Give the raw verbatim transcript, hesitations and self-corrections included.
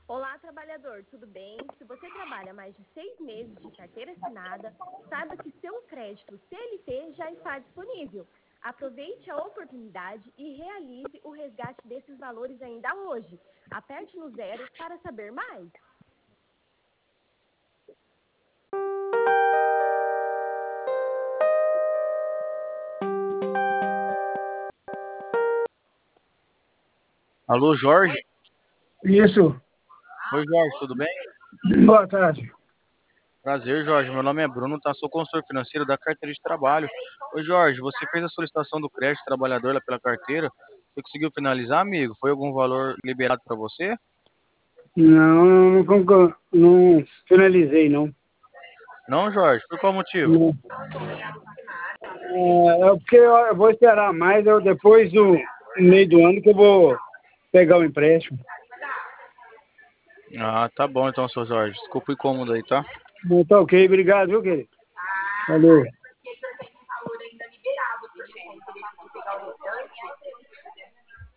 Olá, trabalhador, tudo bem? Se você trabalha mais de seis meses de carteira assinada, saiba que seu crédito C L T já está disponível. Aproveite a oportunidade e realize o resgate desses valores ainda hoje. Aperte no zero para saber mais. Alô, Jorge? Isso. Oi, Jorge, tudo bem? Boa tarde. Prazer, Jorge. Meu nome é Bruno, tá? Sou consultor financeiro da carteira de trabalho. Oi, Jorge, você fez a solicitação do crédito trabalhador lá pela carteira. Você conseguiu finalizar, amigo? Foi algum valor liberado para você? Não, não, concor- não finalizei, não. Não, Jorge? Por qual motivo? Não. É, é porque eu eu vou esperar mais, eu, depois do meio do ano que eu vou pegar o empréstimo. Ah, tá bom então, seu Jorge. Desculpa o incômodo aí, tá? Não, tá ok, obrigado, viu, querido? Valeu.